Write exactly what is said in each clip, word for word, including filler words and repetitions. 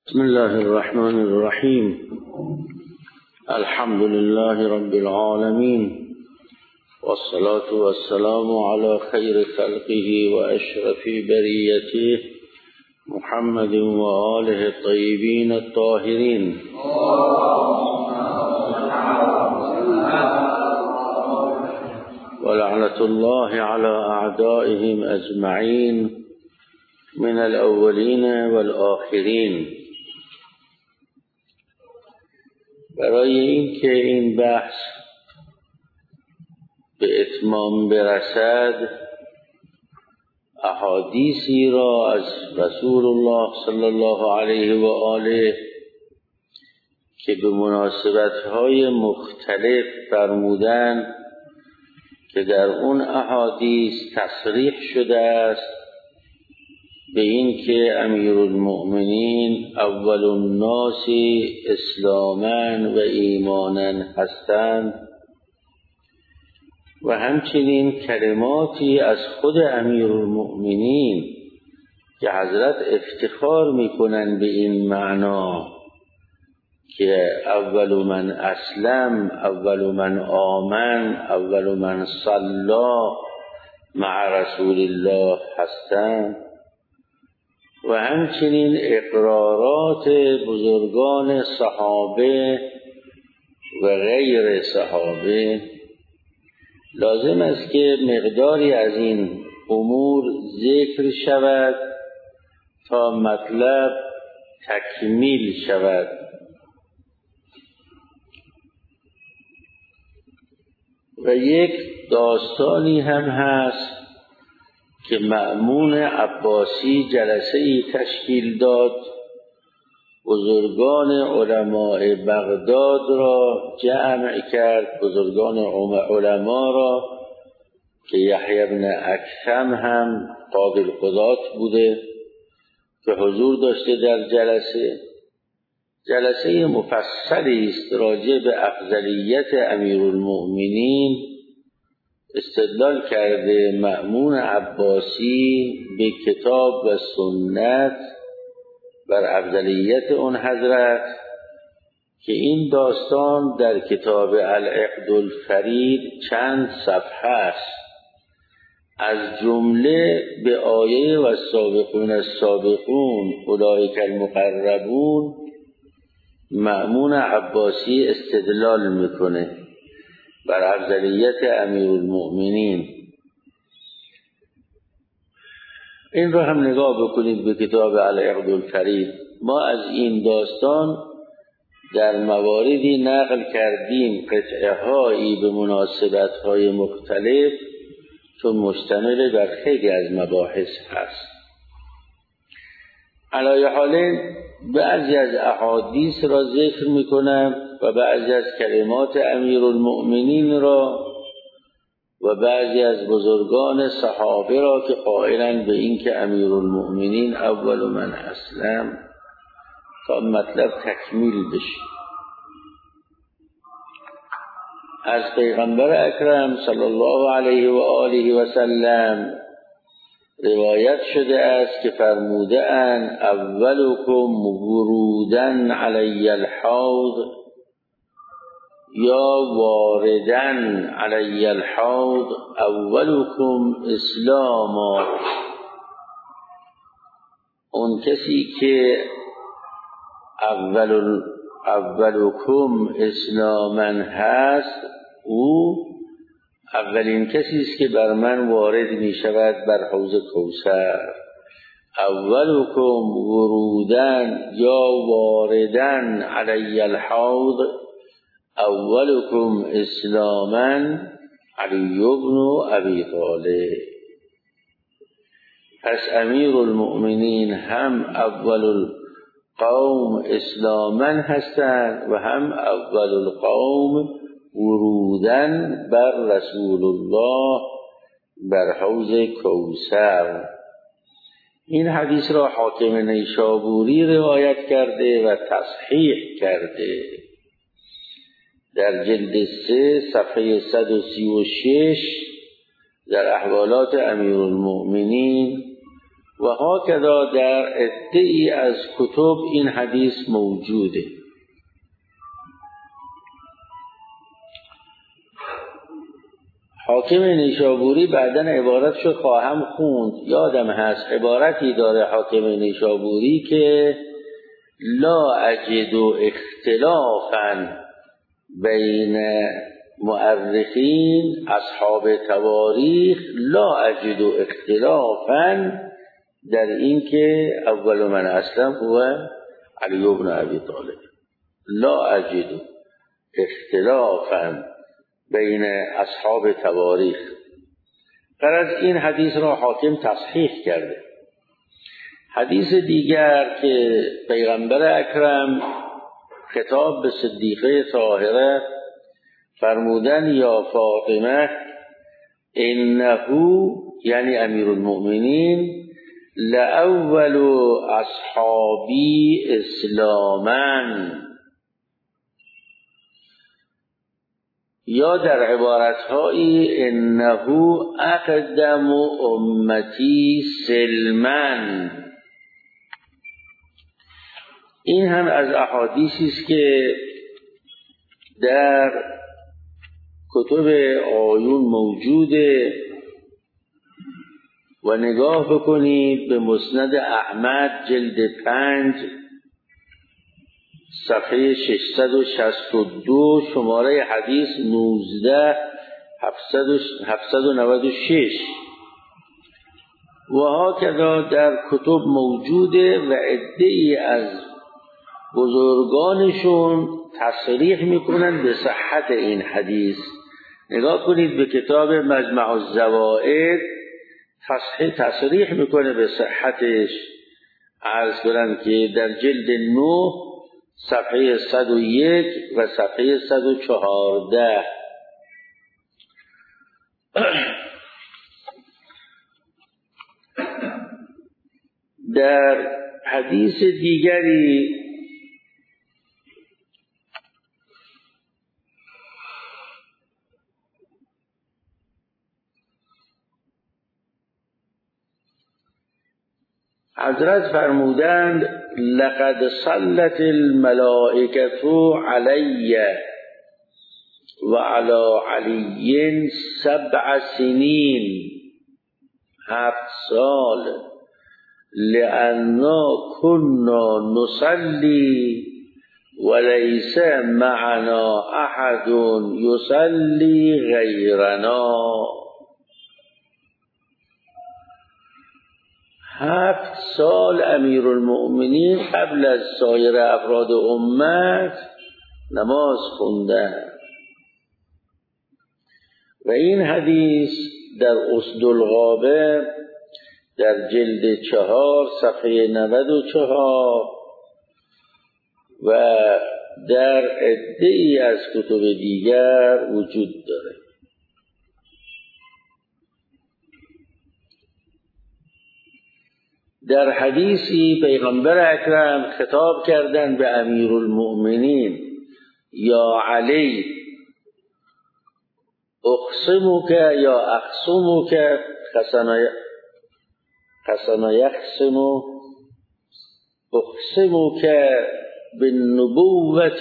بسم الله الرحمن الرحيم. الحمد لله رب العالمين، والصلاة والسلام على خير خلقه وأشرف بريته محمد وآله الطيبين الطاهرين. ولعنة الله على أعدائهم أجمعين من الأولين والآخرين. برای این که این بحث به اتمام برسد، احادیثی را از رسول الله صلی الله علیه و آله که به مناسبت‌های مختلف فرمودند که در اون احادیث تصریح شده است به این که امیرالمؤمنین اول الناس اسلاما و ایمانا هستند، و همچنین کلماتی از خود امیرالمؤمنین که حضرت افتخار میکنند به این معنا که اول من اسلم، اول من آمن، اول من صلا مع رسول الله هستند، و همچنین اقرارات بزرگان صحابه و غیر صحابه. لازم است که مقداری از این امور ذکر شود تا مطلب تکمیل شود. و یک داستانی هم هست که مأمون عباسی جلسه ای تشکیل داد، بزرگان علماء بغداد را جمع کرد، بزرگان علما را که یحیی بن اکثم هم قاضی قضات بوده که حضور داشته در جلسه. جلسه مفصلی است راجع به افضلیت امیرالمؤمنین. استدلال کرده مأمون عباسی به کتاب و سنت بر افضلیت اون حضرت که این داستان در کتاب العقد الفرید چند صفحه است. از جمله به آیه و السابقون السابقون اولئک المقربون مأمون عباسی استدلال میکنه بر افضلیت امیرالمؤمنین. این رو هم نگاه بکنید به کتاب العقد الفرید. ما از این داستان در مواردی نقل کردیم قطعه هایی به مناسبت های مختلف، چون مشتمل بر خیلی از مباحث هست. علی حال بعضی از احادیث را ذکر میکنم و بعضی از کلمات امیرالمؤمنین را و بعضی از بزرگان صحابه را که قائلند به این که امیرالمؤمنین اول من اسلم، تا مطلب تکمیل بشه. از پیغمبر اکرم صلی الله علیه و آله و سلم روایت شده است که فرموده اند اولکم ورودن علی الحوض یا واردن علی الحوض اولکم اسلاما. اون کسی که اول اولکم اسلاما هست، او اولین کسی است که بر من وارد می شود بر حوض کوثر. اولکم ورودن یا واردن علی الحوض اولکم اسلاما علی بن ابی طالب. پس امیرالمؤمنین هم اول القوم اسلاما هستند و هم اول القوم ورودن بر رسول الله بر حوض کوثر. این حدیث را حاکم نیشابوری روایت کرده و تصحیح کرده در جلد سه صفحه صد و سی و شش در احوالات امیرالمؤمنین و هاکذا در عده‌ای از کتب این حدیث موجوده. حاکم نیشابوری بعداً عبارتشو خواهم خوند، یادم هست عبارتی داره حاکم نیشابوری که لا اجد اختلافاً بین مؤرخین اصحاب تواریخ، لا اجد اختلافاً در این که اول من اسلم هو علی بن ابی طالب، لا اجد اختلافاً بین اصحاب تواریخ. غرض این حدیث را حاکم تصحیح کرده. حدیث دیگر که پیغمبر اکرم خطاب به صدیقه طاهره فرمودن یا فاطمه انه یعنی امیرالمؤمنین لاول اصحابی اسلاما، یا در عبارتهایی انه اقدم امتی سلما. این هم از احادیثی است که در کتب آیون موجوده و نگاه بکنید به مسند احمد جلد پنج صفحه ششصد و شصت و دو شماره حدیث نوزده هفتصد و نود و شش و هاکذا در کتب موجوده و عده‌ای از بزرگانشون تصریح میکنن به صحت این حدیث. نگاه کنید به کتاب مجمع الزوائد، تصحیح تصریح میکنه به صحتش. عرض کنم که در جلد نه صفحه صد و یک و صفحه صد و چهارده. در حدیث دیگری حضرت فرمودند لقد صلت الملائکه علی و علی علی سبع سنین، هفت سال، لأننا كنا نصلي وليس معنا احد يصلي غيرنا. هفت سال امیرالمؤمنین قبل از سایر افراد امت نماز خوندن. و این حدیث در اسد الغابه در جلد چهار صفحه نود و چهار و در عده‌ای از کتب دیگر وجود داره. در حدیثی پیغمبر اکرم خطاب کردند به امیرالمؤمنین یا علی اقسمک یا اقسمک قسم یقسم اقسمک بالنبوة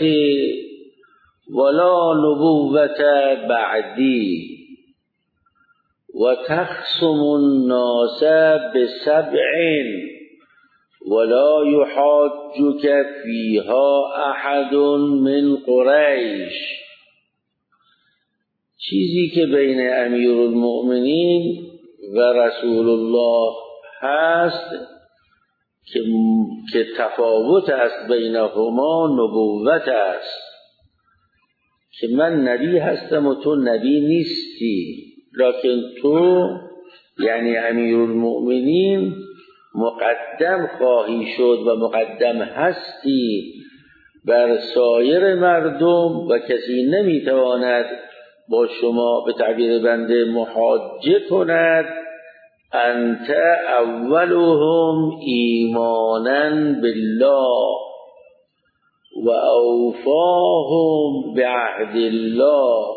ولا نبوة بعدی و تخصم الناس بسبع ولا يحاجك فيها احد من قریش. چیزی که بین امیرالمؤمنین و رسول الله هست که که تفاوت است بینهما نبوت است، که من نبی هستم و تو نبی نیستی، لکن تو یعنی امیرالمؤمنین مقدم خواهی شد و مقدم هستی بر سایر مردم و کسی نمیتواند با شما به تعبیر بنده محاجه کند. انت اولهم ایمانا بالله و اوفاهم بعهد الله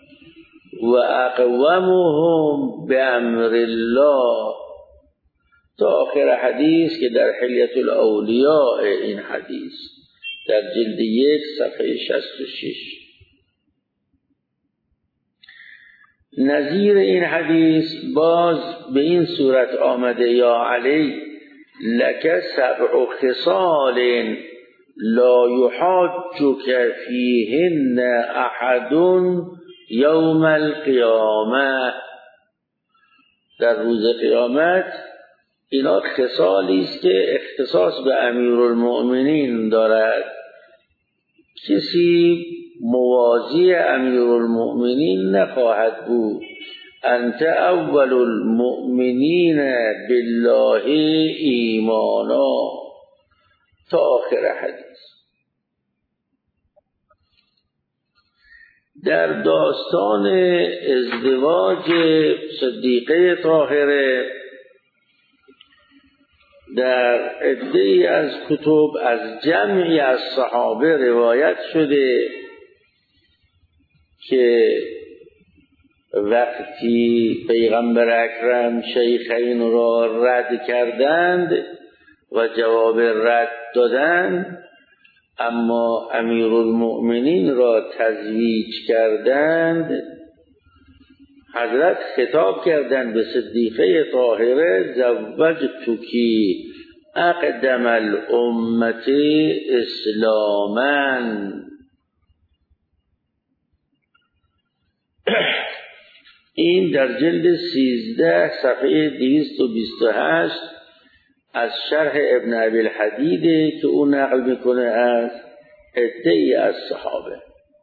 و اقومهم بامر الله تا آخر حدیث که در حلیة الاولیاء این حدیث در جلد یک صفحه شصت و شش. نظیر این حدیث باز به این صورت آمده: یا علی لک سبع خصال لا یحاجک فیهن احد یوم القیامه. در روز قیامت اینا خصالی است که اختصاص به امیرالمؤمنین دارد. کسی موازی امیرالمؤمنین نخواهد بود. انت اول المؤمنین بالله ایمانا تا آخر حدیث. در داستان ازدواج صدیقه طاهره در عده‌ای از کتب از جمعی از صحابه روایت شده که وقتی پیغمبر اکرم شیخین را رد کردند و جواب رد دادند، اما امیرالمؤمنین را تزویج کردند، حضرت خطاب کردند به صدیقه طاهره: زوجتکی اقدم الامت اسلاما. این در جلد سیزده صفحه دویست و بیست و هشت از شرح ابن ابی الحدیده که او نقل میکنه از عده‌ای از صحابه.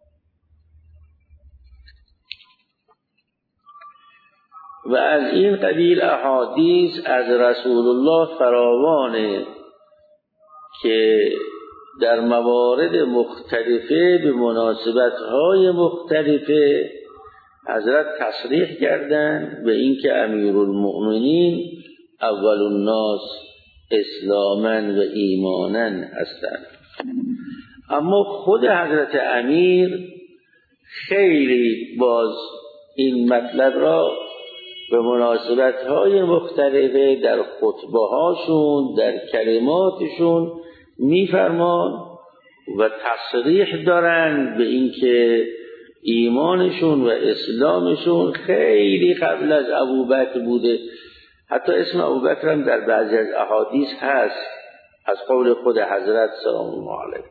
و از این قبیل احادیث از رسول الله فراوانه که در موارد مختلفه به مناسبت‌های مختلفه حضرت تصریح کردند به اینکه امیرالمؤمنین اول الناس اسلاما و ایمانا هستند. اما خود حضرت امیر خیلی باز این مطلب را به مناسبت‌های مختلفه در خطبه‌هاشون در کلماتشون می‌فرمان و تصریح دارند به اینکه ایمانشون و اسلامشون خیلی قبل از ابوبکر بوده. حتی اسم ابوبکر هم در بعضی از احادیث هست از قول خود حضرت سلام الله علیه.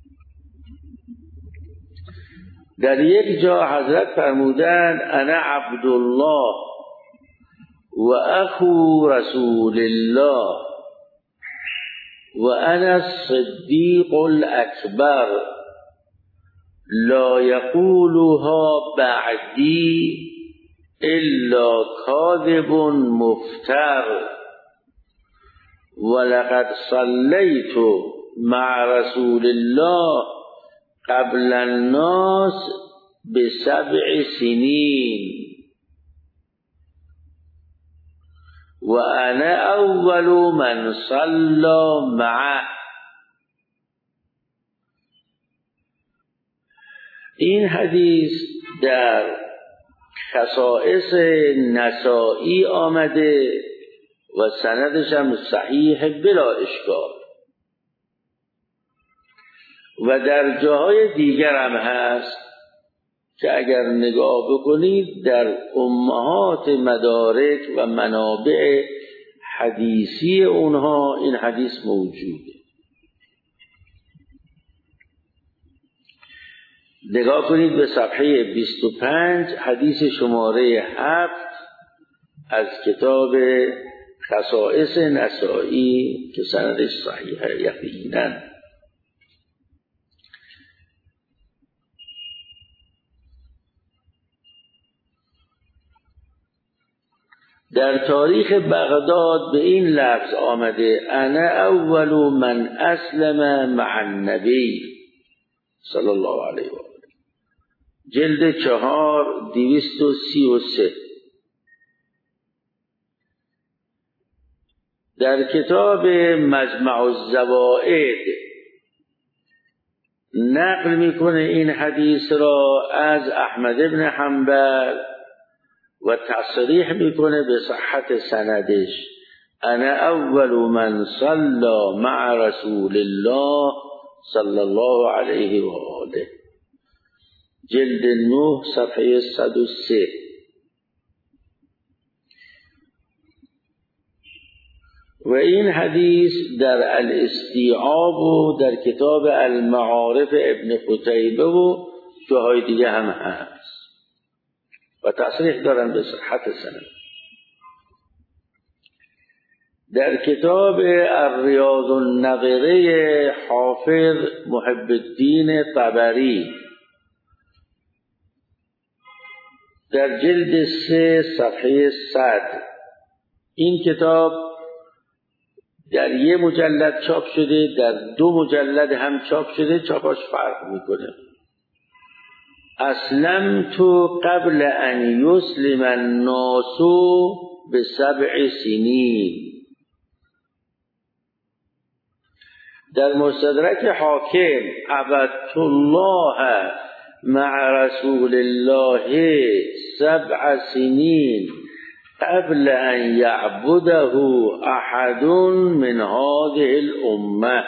در یک جا حضرت فرمودند: انا عبدالله و اخو رسول الله و انا الصدیق الاکبر لا یقولها بعدی الا کاذب مفتر ولقد صلیت مع رسول الله قبل الناس بسبع سنین و انا اول من صلی معه. این حدیث در خصائص نسائی آمده و سندش هم صحیح بلا اشکال و در جاهای دیگر هم هست که اگر نگاه بکنید در امهات مدارک و منابع حدیثی اونها این حدیث موجوده. نگاه کنید به صفحه بیست و پنج حدیث شماره هفت از کتاب خصائص نسائی که سندش صحیحه یقینا. در تاریخ بغداد به این لفظ آمده: انا اول من اسلم مع النبی صلی الله علیه و آله، جلد چهار دویست و سی و سه. در کتاب مجمع الزوائد نقل میکنه این حدیث را از احمد بن حنبل و تصریح میکنه به صحت سندش انا اول من صلى مع رسول الله صلی الله علیه و آله، جلد نه صفحه صد و سه. و این حدیث در الاستیعاب و در کتاب المعارف ابن قتیبه و جاهای دیگه هم هست و تصریح دارن به صحت سند. در کتاب الریاض النظره حافظ محب الدین طبری در جلد سه صفحه صد، این کتاب در یه مجلد چاپ شده، در دو مجلد هم چاپ شده، چاپاش فرق میکنه. اسلمت قبل ان یسلم الناس بسبع سنین. در مستدرک حاکم عبدت الله مع رسول الله سبع سنین قبل ان یعبده احد من هذه الامه،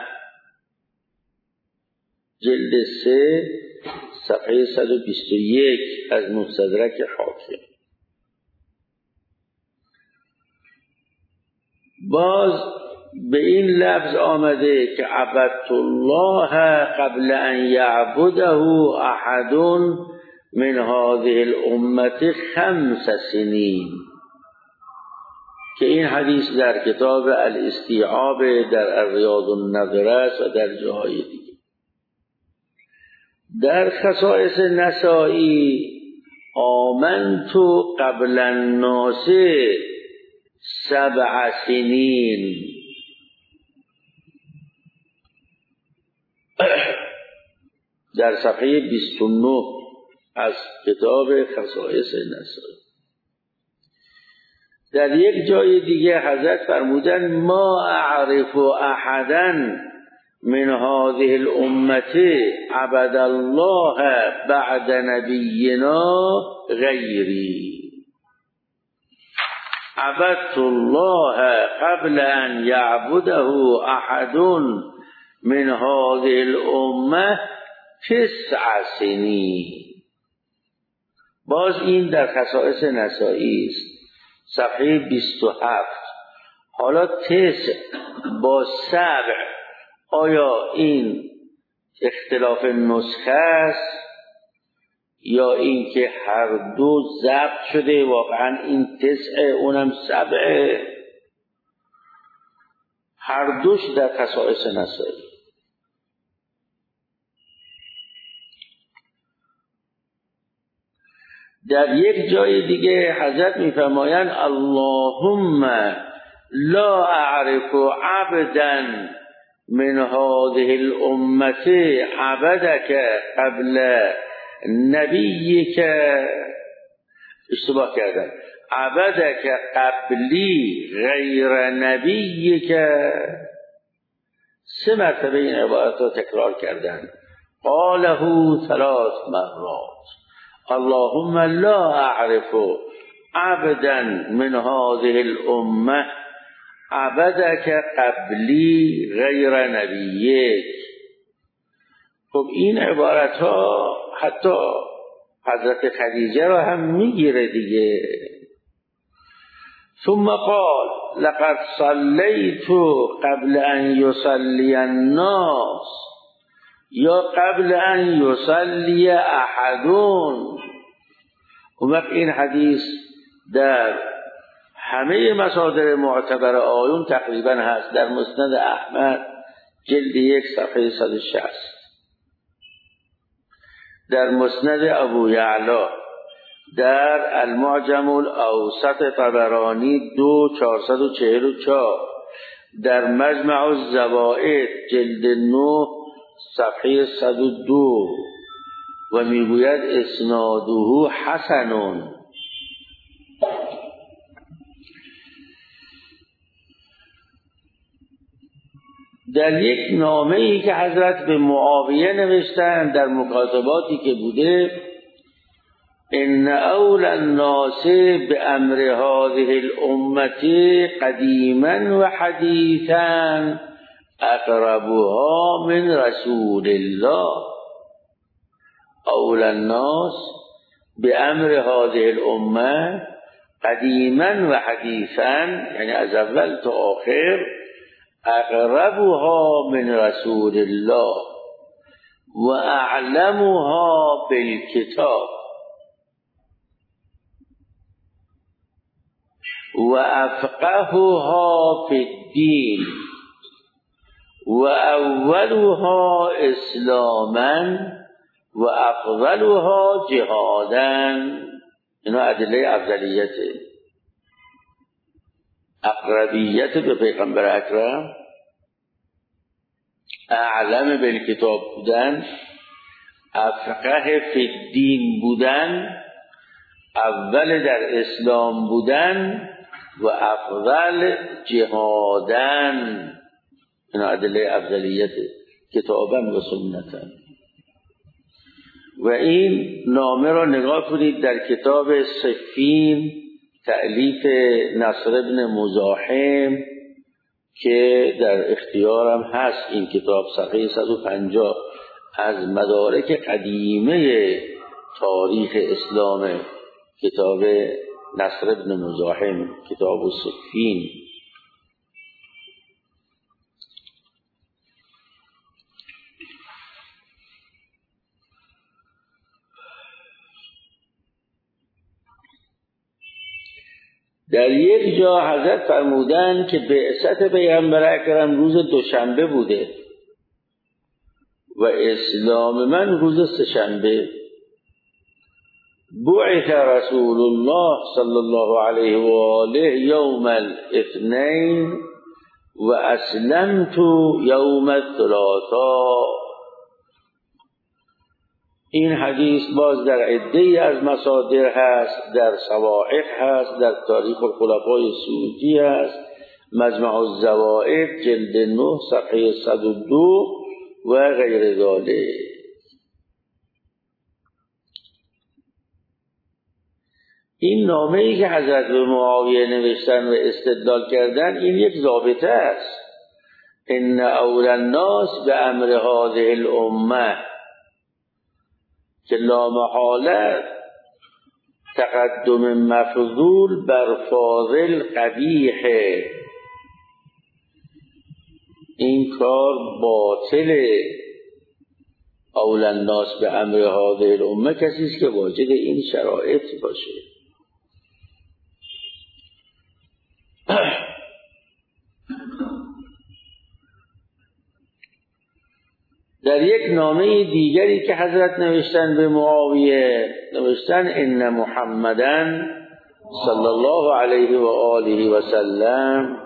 جلد سه صفحه صد و بیست و یک از مستدرک حاکم. باز به این لفظ آمده که عبدت الله قبل ان یعبده احد من هذه الامه خمس سنین، که این حدیث در کتاب الاستیعاب در الریاض النظره و در جاهای دیگه. در خصائص نسائی آمنت قبل الناس سبع سنین، در صفحه بیست و نه از کتاب خصائص نسائی. در یک جای دیگه حضرت فرمودن ما اعرف احدا من هذه الامه عبد الله بعد نبینا غیری، عبدت الله قبل ان یعبده احد من هذه الامه تسع سنین. باز این در خصائص نسائی است، صفحه بیست و هفت. حالا تسع با سبع، آیا این اختلاف نسخه است یا این که هر دو ضبط شده واقعا این تسع اونم سبع؟ هر دوش در خصائص نسائی. در یک جای دیگه حضرت میفرمایند اللهم لا اعرف عبدا من هذه الامه عبدك قبل نبیک، اشتباه کردم، عبدك قبلی غیر نبیک. سه مرتبه این عبارت را تکرار کردند. قاله ثلاث مرات اللهم لا اعرف عبدا من هذه الامه عبدك قبلی غیر نبیک. خب این عبارت ها حتی حضرت خدیجه را هم میگیره دیگه. ثم قال لقد صلیت قبل ان یصلی الناس یا قبل ان یصلی احدون. اون وقت این حدیث در همه مصادر معتبر آیون تقریبا هست. در مسند احمد جلد یک صفحه صد و شصت، در مسند ابو یعلا، در المعجم الاوسط طبرانی دو چهارصد و چهل و چهار، در مجمع الزوائد جلد نه صفحه صد و دو و میگوید اسناده حسنون. در یک نامه‌ای که حضرت به معاویه نوشتن در مکاتباتی که بوده ان اول الناس بامر هذه الامه قدیما و حدیثا اقربها من رسول الله. اول الناس بامر هذه الامه قدیما و حدیثا، یعنی از اول تا آخر، اقربها من رسول الله و اعلمها بالکتاب و افقهها فی الدین و اولها اسلاما و افضلها جهادا. اینا ادله افضلیته، اقربیت به پیغمبر اکرم، اعلم بالکتاب بودن، افقه فی الدین بودن، اول در اسلام بودن و افضل جهادن. اینا ادله افضلیت کتابا و سنتا. و این نامه را نگاه کنید در کتاب صفین تألیف نصر ابن مزاحم که در اختیارم هست این کتاب، صفحه صد و پنجاه، از مدارک قدیمه تاریخ اسلام، کتاب نصر ابن مزاحم، کتاب صفین. در یک جا حضرت فرمودند که بعثت پیغمبر اکرم روز دوشنبه بوده و اسلام من روز سه‌شنبه. بعث رسول الله صلی الله علیه و آله یوم الاثنین و اسلمت یوم الثلاثاء. این حدیث باز در عده‌ای از مصادر هست، در صواعق هست، در تاریخ الخلفای سیوطی هست، مجمع الزوائد جلد نه صفحه صد و دو و غیر ذالک. این نامه‌ای که حضرت به معاویه نوشتن و استدلال کردن، این یک ضابطه است. ان اول الناس بامر هذه الامه، که لامحاله تقدم مفضول بر فاضل قبیح، این کار باطل. اول الناس به امر هذه الامه کسی است که واجد این شرایط باشه. در یک نامه دیگری که حضرت نوشتن به معاویه، نوشتن ان محمدن صلی الله علیه و آله و سلم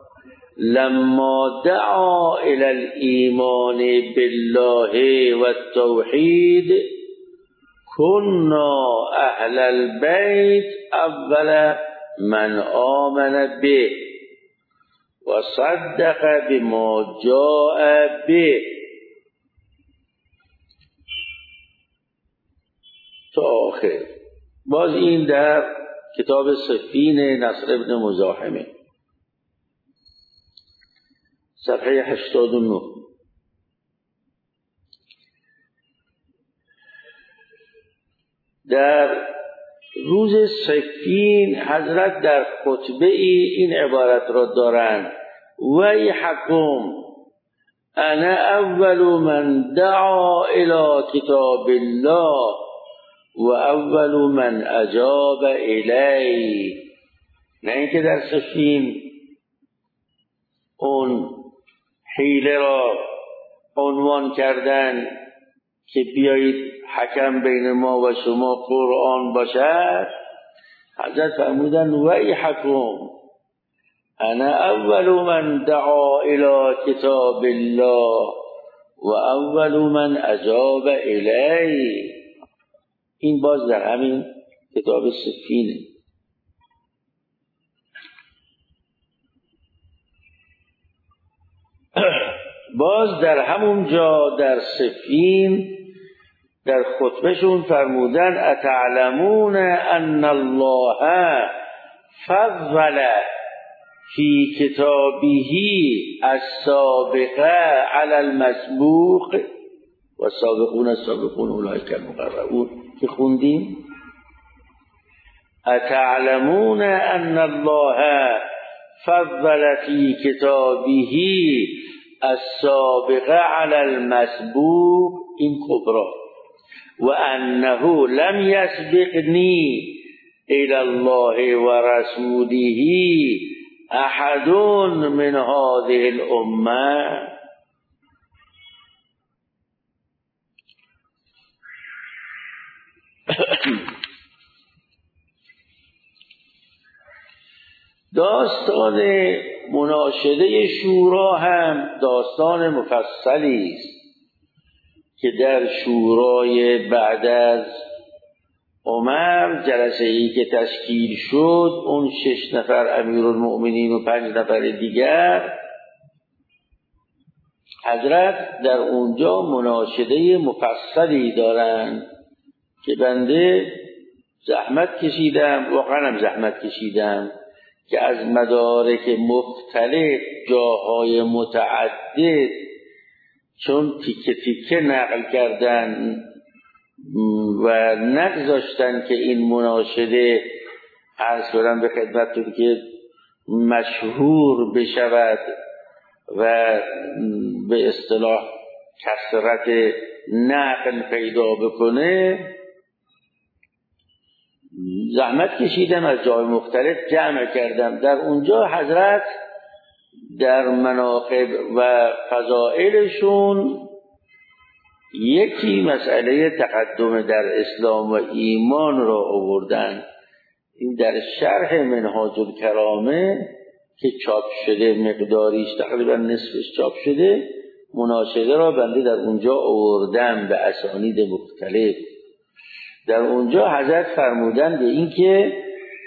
لما دعا الى الایمان بالله و التوحید كنا اهل البیت اول من آمن به و صدق بما جاء به تا آخر. باز این در کتاب صفین نصر ابن مزاحمه، صفحه هشتاد و نه. در روز صفین حضرت در خطبه ای این عبارت را دارند: ویحکم انا اول من دعا الى کتاب الله و اول من اجاب الی. نه اینکه در صفین اون حیله را عنوان کردن که بیایید حکم بین ما و شما قرآن باشد. حضرت فرمودن ویحکم انا اول من دعا الى کتاب الله و اول من اجاب الی. این باز در همین کتاب صفینه. باز در همون جا در صفین در خطبهشون فرمودن اتعلمون ان الله فضل فی کتابه السابقه علی المسبوق و السابقون السابقون اولئک المقربون که خوندیم. اتعلمون ان الله فضل فی کتابه السابقه علی المسبوق، این کبرا، و انه لم یسبقنی الی الله و رسوله احد من هذه الامه. داستان مناشده شورا هم داستان مفصلی است که در شورای بعد از عمر، جلسه ای که تشکیل شد، اون شش نفر امیرالمؤمنین و پنج نفر دیگر، حضرت در اونجا مناشده مفصلی دارن که بنده زحمت کشیدم، واقعا هم زحمت کشیدم که از مدارک مختلف جاهای متعدد، چون تیکه تیکه نقل کردن و نگذاشتن که این مناشده عرض کنم به خدمتتون که مشهور بشود و به اصطلاح کثرت نقل پیدا بکنه، زحمت کشیدم از جای مختلف جمع کردم. در اونجا حضرت در مناقب و فضائلشون یکی مسئله تقدم در اسلام و ایمان را آوردن. این در شرح منهاج الکرامه که چاپ شده، مقداریش تقریبا نصفش چاپ شده، مناشده را بنده در اونجا آوردم به اسانید مختلف. در اونجا حضرت فرمودن به این که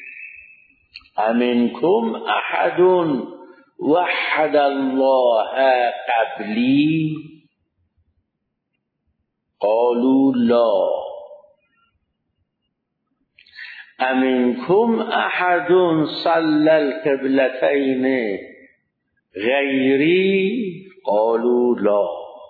امنکم احد وحد الله قبلی قالوا لا، امنکم احد صلی القبلتین غیری قالوا لا،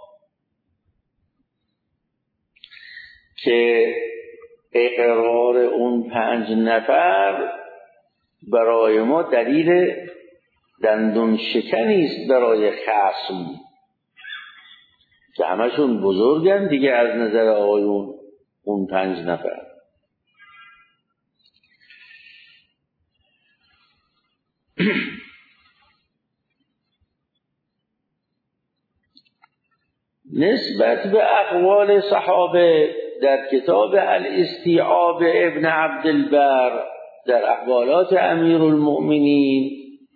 که اقرار اون پنج نفر برای ما دلیل دندون شکنی است برای خصم که همشون بزرگن دیگه از نظر آقایون، اون پنج نفر. نسبت به اقوال صحابه در کتاب الاستیعاب ابن عبدالبر در احوالات امیرالمؤمنین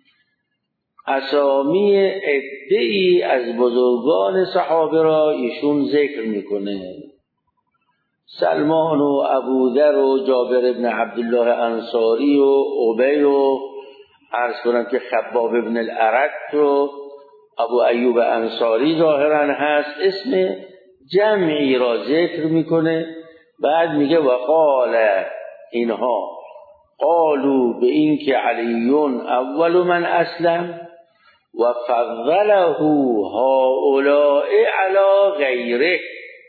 اسامی عده‌ای از بزرگان صحابه را ایشون ذکر میکنه. سلمان و ابوذر و جابر ابن عبدالله انصاری و ابی و عرض کنم که خباب ابن الارت و ابو ایوب انصاری ظاهرا هست، اسم جمعی را ذکر میکنه. بعد میگه وقال اینها قالوا به این که علیون اول من اسلم و فضله هؤلاء علی غیره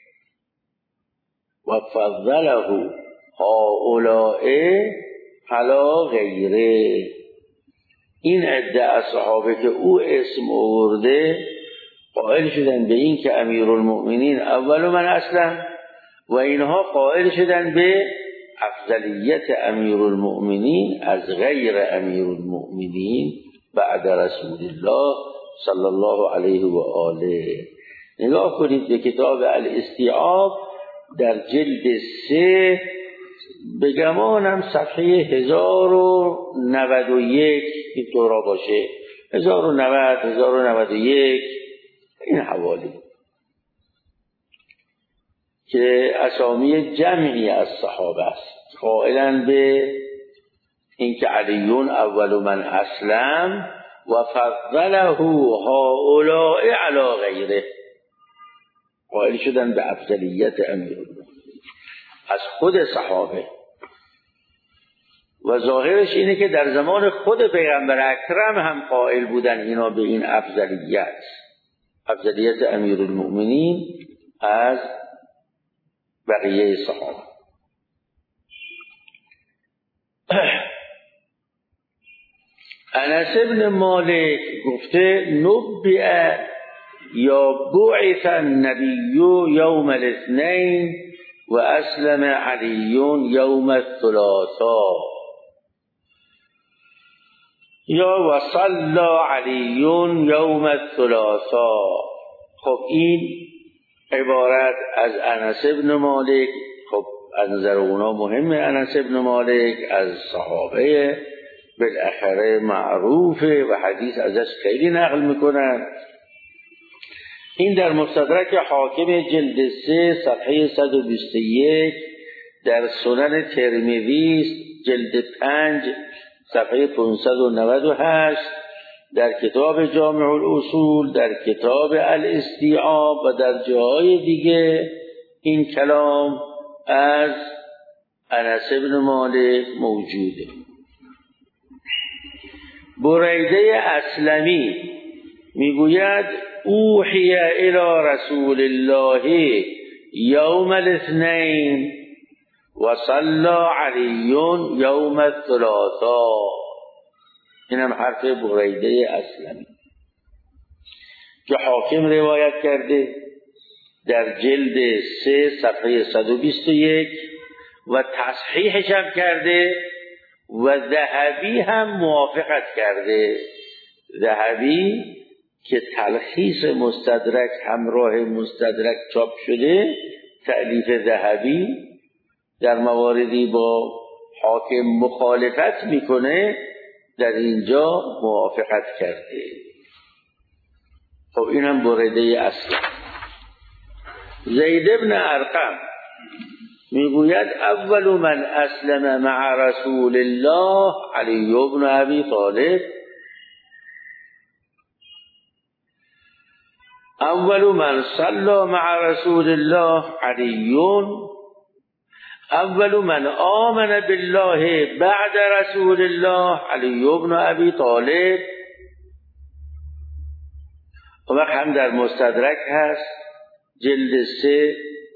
و فضله هؤلاء علی غیره. این عده از صحابه که او اسم آورده قائل شدن به این که امیرالمؤمنین اول من اسلم و اینها قائل شدن به افضلیت امیرالمؤمنین از غیر امیرالمؤمنین بعد رسول الله صلی الله علیه و آله. نگاه کنید به کتاب الاستیعاب در جلد سه، به گمانم صفحه هزار و نود و یک این طورا باشه، هزار و نود، هزار و نود و یک، این حوالی که اسامی جمعی از صحابه است قائلن به اینکه علیون اول من اسلم و فضله هؤلاء علی غیره، قائل شدن به افضلیت امیرالمؤمنین. از خود صحابه. و ظاهرش اینه که در زمان خود پیغمبر اکرم هم قائل بودن اینا به این افضلیت، افضلیت امیرالمؤمنین از بقیه صحابه. انس بن مالک گفته نبئ یا بعث النبی یوم الاثنین و اسلم علی یوم الثلاثاء یا و صلی علی یوم الثلاثاء. خب این عبارت از انس بن مالک، خب از نظر اونا مهمه، انس بن مالک از صحابه بالاخره معروفه و حدیث ازش خیلی نقل میکنن. این در مستدرک حاکم جلد سه صفحه صد و بیست و یک، در سنن ترمذی جلد پنج صفحه پانصد و نود و هشت، در کتاب جامع الاصول، در کتاب الاستیعاب و در جاهای دیگه این کلام از انس بن مالک موجوده. بریده اسلمی میگوید اوحی الی رسول الله یوم الاثنین و صلی علی یوم الثلاثاء. اینم حرف بریده اسلمی که حاکم روایت کرده در جلد سه صفحه صد و بیست و یک و تصحیحش هم کرده و ذهبی هم موافقت کرده. ذهبی که تلخیص مستدرک همراه مستدرک چاپ شده، تألیف ذهبی در مواردی با حاکم مخالفت میکنه، در اینجا موافقت کرده. خب اینم بریده اصل. زید بن ارقم میگوید اول من اسلم مع رسول الله علی بن ابی طالب، اول من صلی مع رسول الله علی، اول من آمن بالله بعد رسول الله علی بن ابی طالب. و وقت هم در مستدرک هست جلد سه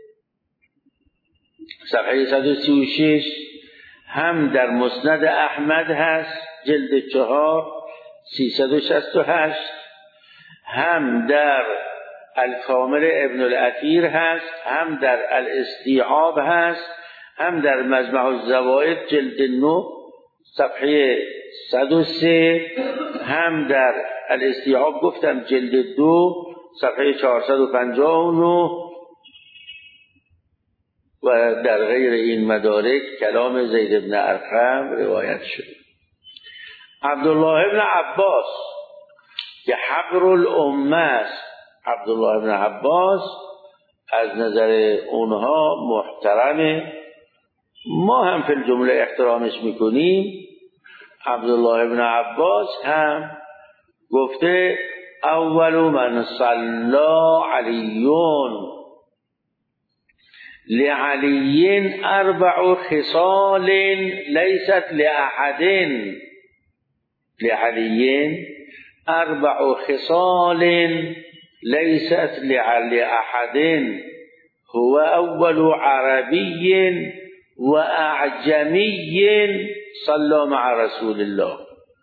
صفحه صد و سی و شش، هم در مسند احمد هست جلد چهار سیصد و شصت و هشت، هم در الکامل ابن الاثیر هست، هم در الاستیعاب هست، هم در مجمع الزوائد جلد نه صفحه صد و سه، هم در الاستیعاب گفتم جلد دو صفحه چهارصد و پنجاه و نه، و در غیر این مدارک کلام زید بن ارقم روایت شده. عبدالله بن عباس که حبر الامه است، عبدالله بن عباس از نظر اونها محترمه، ما هم فی الجمله احترامش میکنیم. عبدالله بن عباس هم گفته اول من صلی علیون لعلی اربع خصال لیست لأحد، لعلی اربع خصال لیست لأحد، هو اول عربی و اعجمی صلی مع رسول الله.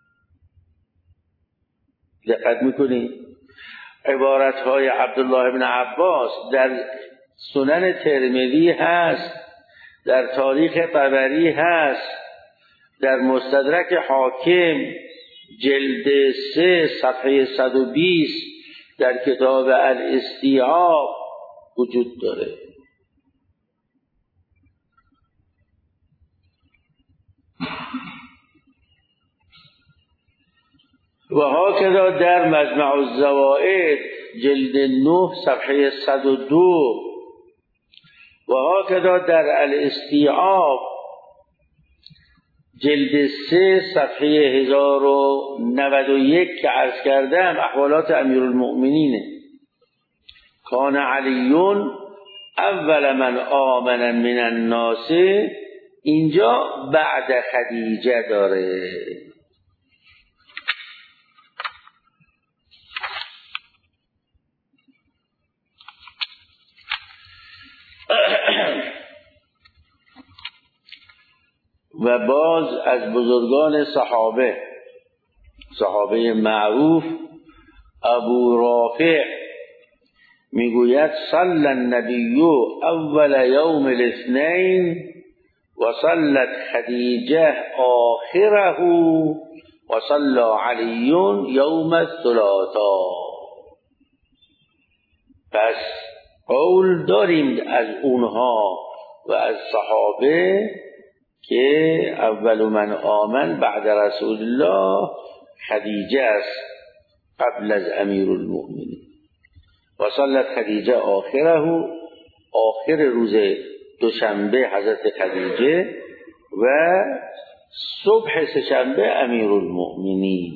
دقت میکنید عبارت های عبدالله بن عباس در سنن ترمذی هست، در تاریخ طبری هست، در مستدرک حاکم جلد سه صفحه صد و بیست، در کتاب الاستیعاب وجود داره. و هاکذا در مجمع الزوائد جلد نه صفحه صد و دو، و هاکذا در الاستیعاب جلد سه صفحه هزار و نود و یک که عرض کردم احوالات امیرالمؤمنینه. کان علیون اول من آمن من الناس اینجا بعد خدیجه داره. و باز از بزرگان صحابه، صحابه معروف ابو رافع میگوید صلی النبی اول یوم الاثنین و صلت خدیجه آخره و صلی علی یوم الثلاثاء. پس قول داریم از اونها و از صحابه که اول من آمن بعد رسول الله خدیجه است قبل از امیر المؤمنین. و صلت خدیجه آخره، آخر روز دوشنبه حضرت خدیجه و صبح سه‌شنبه امیر المؤمنین.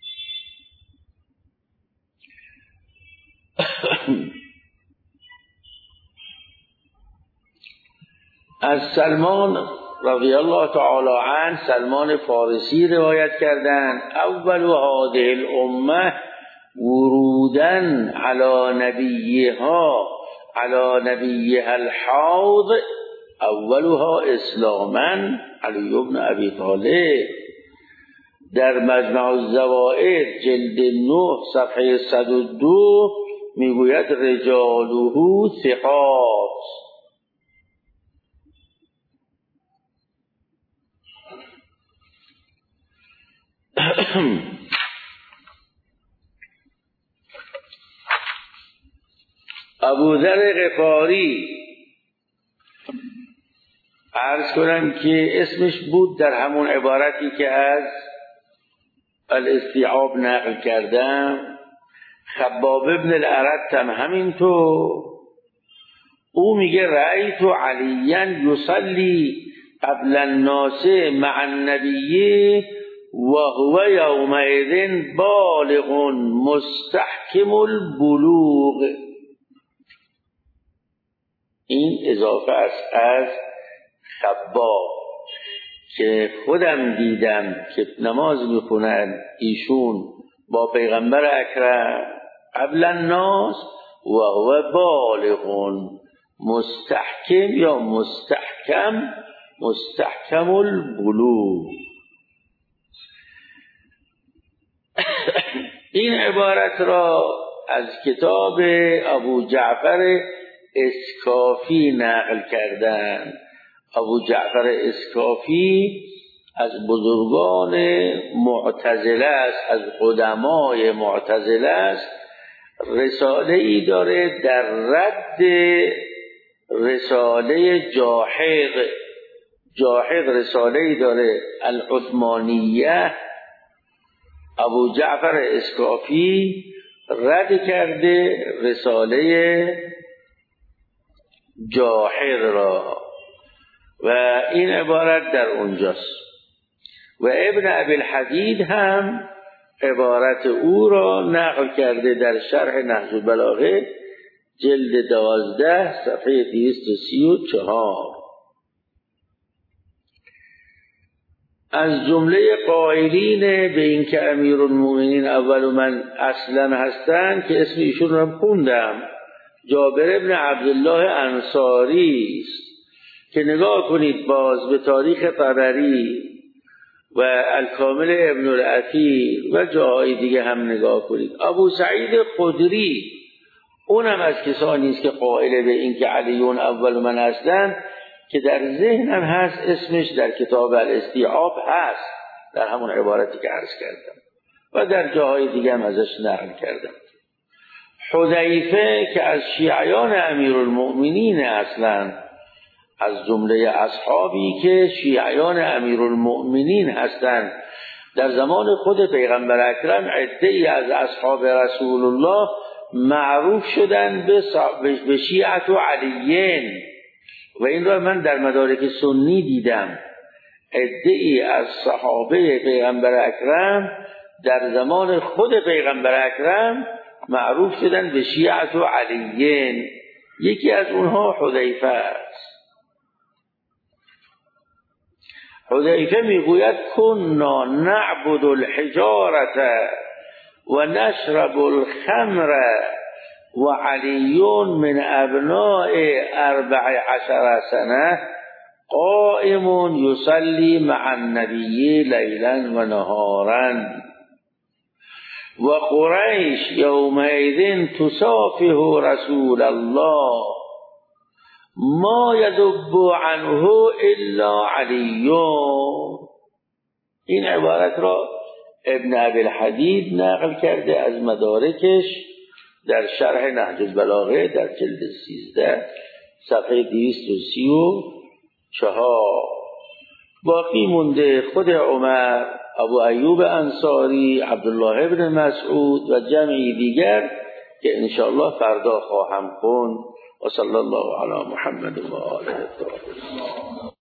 از سلمان رضی الله تعالی عنه، سلمان فارسی روایت کردند اول هذه الامه ورودن علی نبیها علی نبیها الحوض اولها اسلاما علی بن ابی طالب. در مجمع الزوائد جلد نه صفحه صد و دو میگوید رجاله ثقات. ابوذر غفاری عرض کنم که اسمش بود در همون عبارتی که از الاستیعاب نقل کردم. خباب ابن الارت هم همینطور، او میگه رأیت علیا یصلی قبل الناس مع النبی و هو یومئذ بالغ مستحکم البلوغ. این اضافه است از خباب که خودم دیدم که نماز میخونن ایشون با پیغمبر اکرم قبل الناس و هو بالغ مستحکم یا مستحکم مستحکم البلوغ. این عبارت را از کتاب ابو جعفر اسکافی نقل کردن. ابو جعفر اسکافی از بزرگان معتزله است، از قدمای معتزله است. رساله ای داره در رد رساله جاحظ. جاحظ رساله ای داره العثمانیه. ابو جعفر اسکافی رد کرده رساله جاحظ را و این عبارت در اونجاست. و ابن ابی الحدید هم عبارت او را نقل کرده در شرح نهج البلاغه جلد دوازده صفحه دویست و سی و چهار. از جمله قائلین به این که امیرالمؤمنین اول من اصلا هستند که اسم ایشون را خوندم، جابر ابن عبدالله انصاری است که نگاه کنید باز به تاریخ طبری و الکامل ابن الاثیر و جاهای دیگه هم نگاه کنید. ابو سعید خدری اونم از کسانی است که قائل به این که علیون اول من هستند که در ذهنم هست اسمش در کتاب الاستیعاب هست، در همون عبارتی که عرض کردم و در جاهای دیگه هم ازش نقل کردم. حذیفه که از شیعیان امیرالمؤمنین اصلا، از جمله اصحابی که شیعیان امیرالمؤمنین هستند، در زمان خود پیغمبر اکرم عده‌ای از اصحاب رسول الله معروف شدن به شیعت و علیین و این را من در مدارک سنی دیدم. عده‌ای از صحابه پیغمبر اکرم در زمان خود پیغمبر اکرم معروف شدن به شیعت و علیین یکی از اونها حذیفه است. حذیفه میگوید کنا نعبد الحجارة و نشرب الخمر و علی من ابناء اربع عشر سنه قائم یصلی مع النبی لیلا و نهارا و قریش یومئذ تصافح رسول الله ما یذب عنه الا علی. این عبارت را ابن ابی الحدید نقل کرده از مدارکش در شرح نهج البلاغه در جلد سیزده صفحه دویست و سی و چهار. باقی مونده خود عمر، ابو ایوب انصاری، عبدالله ابن مسعود و جمعی دیگر که انشاءالله فردا خواهم خوند. و صلی الله علی محمد و آله الطاهرین.